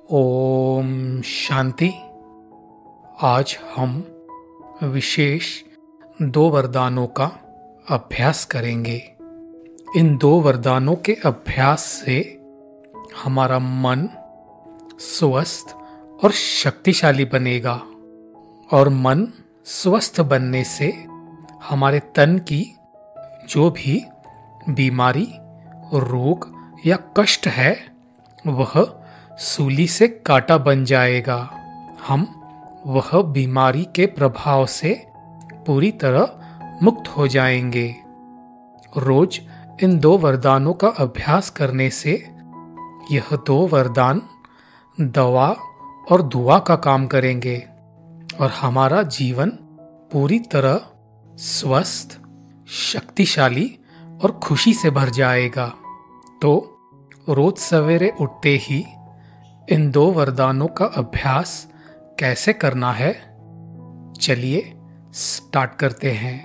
ओम शांति। आज हम विशेष 2 वरदानों का अभ्यास करेंगे। इन 2 वरदानों के अभ्यास से हमारा मन स्वस्थ और शक्तिशाली बनेगा और मन स्वस्थ बनने से हमारे तन की जो भी बीमारी, रोग या कष्ट है वह सूली से काटा बन जाएगा। हम वह बीमारी के प्रभाव से पूरी तरह मुक्त हो जाएंगे। रोज इन 2 वरदानों का अभ्यास करने से यह 2 वरदान दवा और दुआ का काम करेंगे और हमारा जीवन पूरी तरह स्वस्थ, शक्तिशाली और खुशी से भर जाएगा। तो रोज सवेरे उठते ही इन 2 वरदानों का अभ्यास कैसे करना है, चलिए स्टार्ट करते हैं।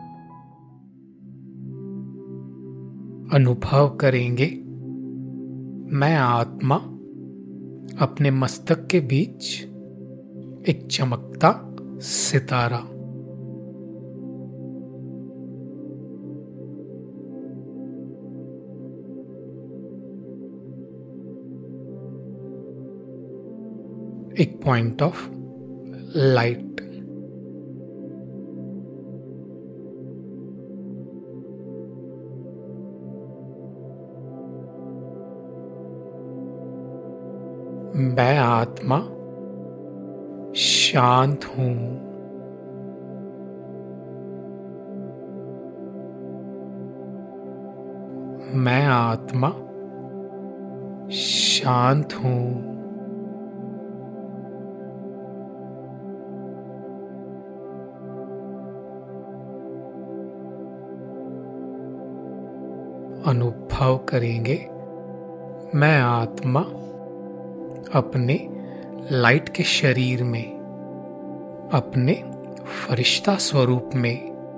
अनुभव करेंगे, मैं आत्मा अपने मस्तक के बीच एक चमकता सितारा। एक पॉइंट ऑफ लाइट। मैं आत्मा शांत हूं। मैं आत्मा शांत हूं। अनुभव करेंगे, मैं आत्मा अपने लाइट के शरीर में, अपने फरिश्ता स्वरूप में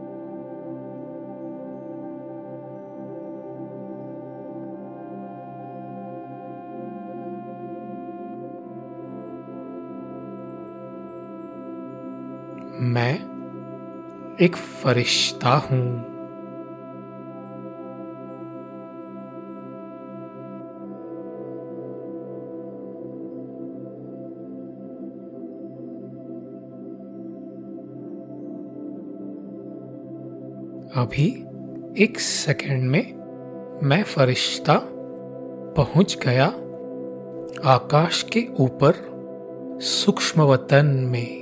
मैं एक फरिश्ता हूं। अभी 1 सेकंड में मैं फरिश्ता पहुंच गया आकाश के ऊपर सूक्ष्म वतन में।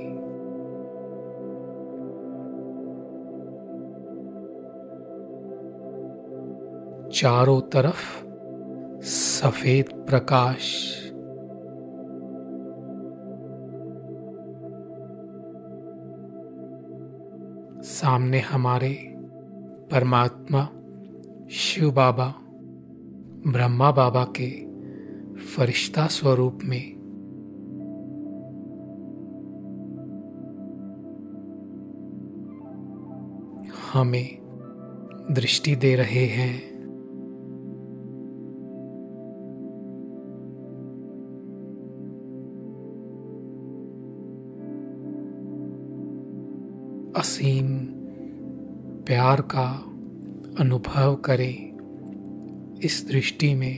चारों तरफ सफेद प्रकाश, सामने हमारे परमात्मा शिव बाबा, ब्रह्मा बाबा के फरिश्ता स्वरूप में हमें दृष्टि दे रहे हैं। असीम प्यार का अनुभव करें इस दृष्टि में।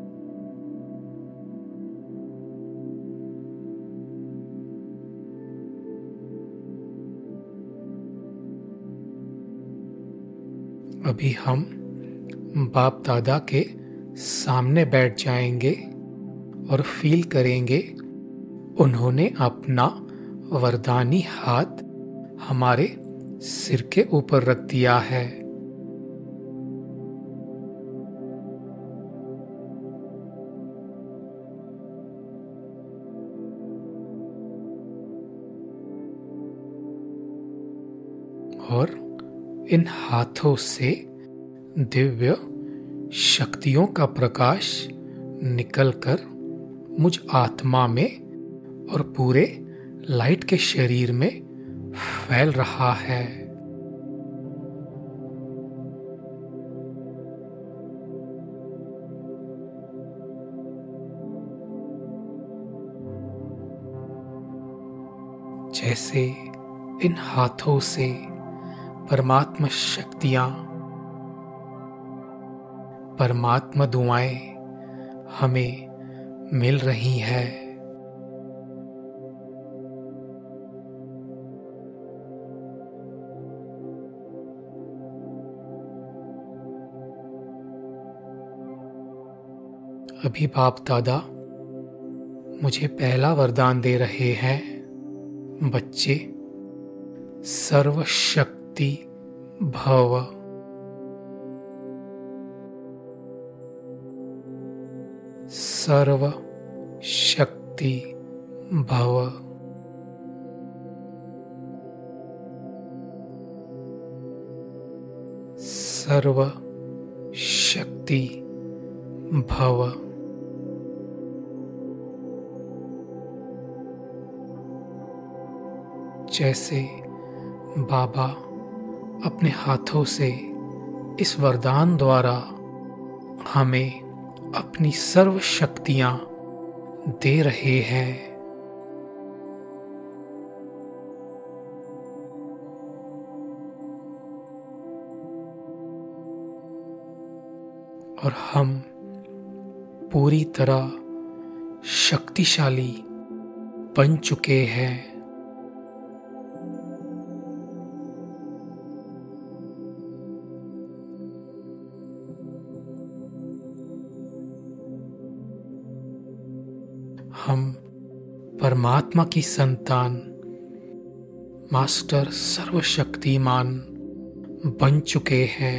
अभी हम बाप दादा के सामने बैठ जाएंगे और फील करेंगे उन्होंने अपना वरदानी हाथ हमारे सिर के ऊपर रख दिया है। और इन हाथों से दिव्य शक्तियों का प्रकाश निकलकर मुझ आत्मा में और पूरे लाइट के शरीर में फैल रहा है। जैसे इन हाथों से परमात्मा शक्तियां, परमात्मा दुआएं हमें मिल रही है। अभी बाप दादा मुझे पहला वरदान दे रहे हैं, बच्चे सर्वशक्ति भव। सर्व शक्ति भव। सर्व शक्ति भव। जैसे बाबा अपने हाथों से इस वरदान द्वारा हमें अपनी सर्व शक्तियां दे रहे हैं, और हम पूरी तरह शक्तिशाली बन चुके हैं। हम परमात्मा की संतान मास्टर सर्वशक्तिमान बन चुके हैं।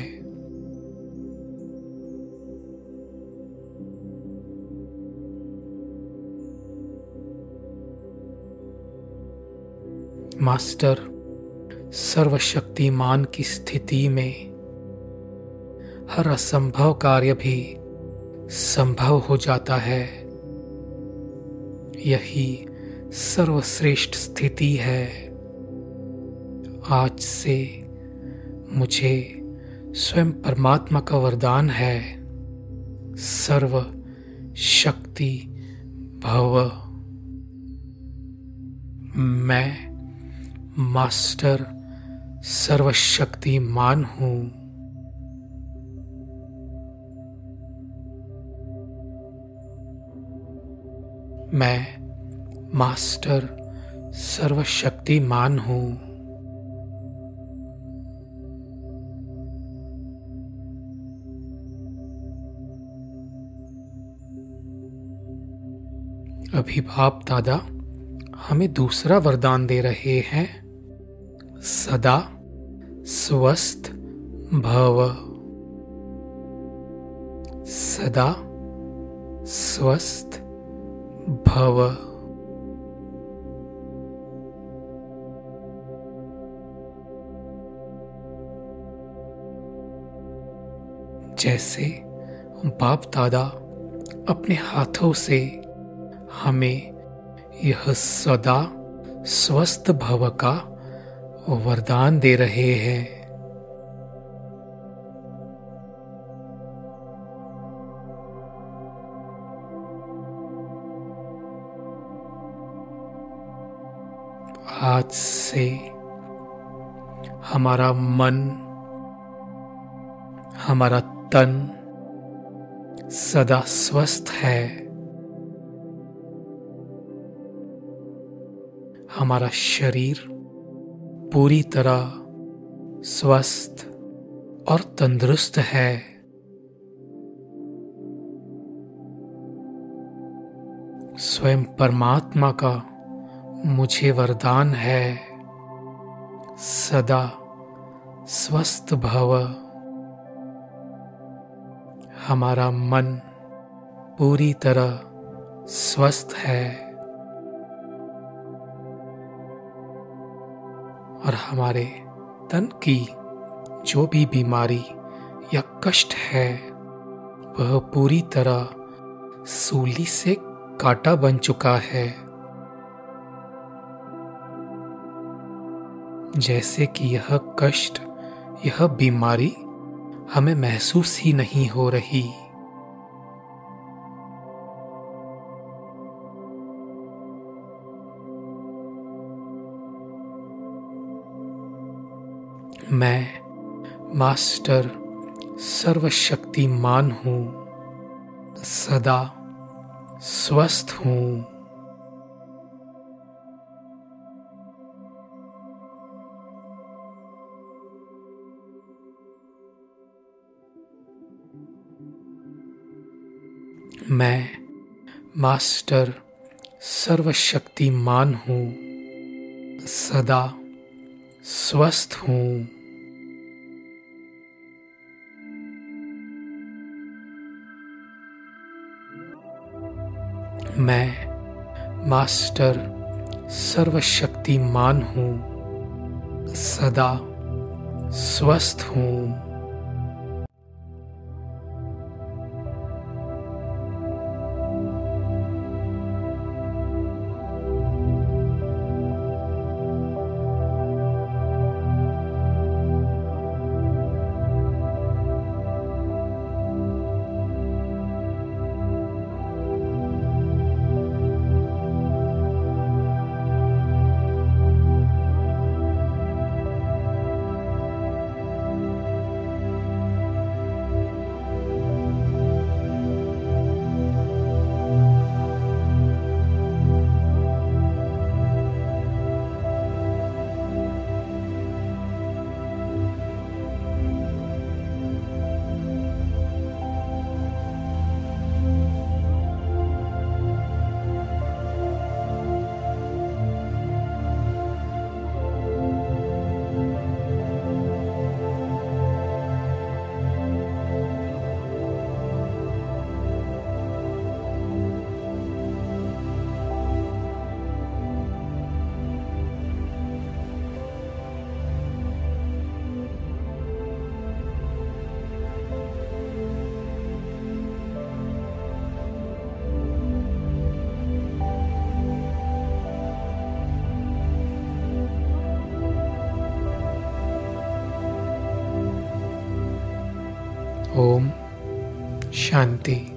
मास्टर सर्वशक्तिमान की स्थिति में हर असंभव कार्य भी संभव हो जाता है। यही सर्वश्रेष्ठ स्थिति है। आज से मुझे स्वयं परमात्मा का वरदान है, सर्व शक्ति भव। मैं मास्टर सर्वशक्तिमान हूँ। मैं मास्टर सर्वशक्तिमान हूँ। अभी बाप दादा हमें दूसरा वरदान दे रहे हैं, सदा स्वस्थ भव। सदा स्वस्थ भव। जैसे बाप दादा अपने हाथों से हमें यह सदा स्वस्थ भव का वरदान दे रहे हैं। आज से हमारा मन, हमारा तन सदा स्वस्थ है। हमारा शरीर पूरी तरह स्वस्थ और तंदुरुस्त है। स्वयं परमात्मा का मुझे वरदान है, सदा स्वस्थ भव। हमारा मन पूरी तरह स्वस्थ है और हमारे तन की जो भी बीमारी या कष्ट है वह पूरी तरह सूली से काटा बन चुका है। जैसे कि यह कष्ट, यह बीमारी हमें महसूस ही नहीं हो रही। मैं मास्टर सर्वशक्तिमान हूँ, सदा स्वस्थ हूँ। मैं मास्टर सर्वशक्तिमान हूँ, सदा स्वस्थ हूँ। मैं मास्टर सर्वशक्तिमान हूँ, सदा स्वस्थ हूँ। ओम शांति।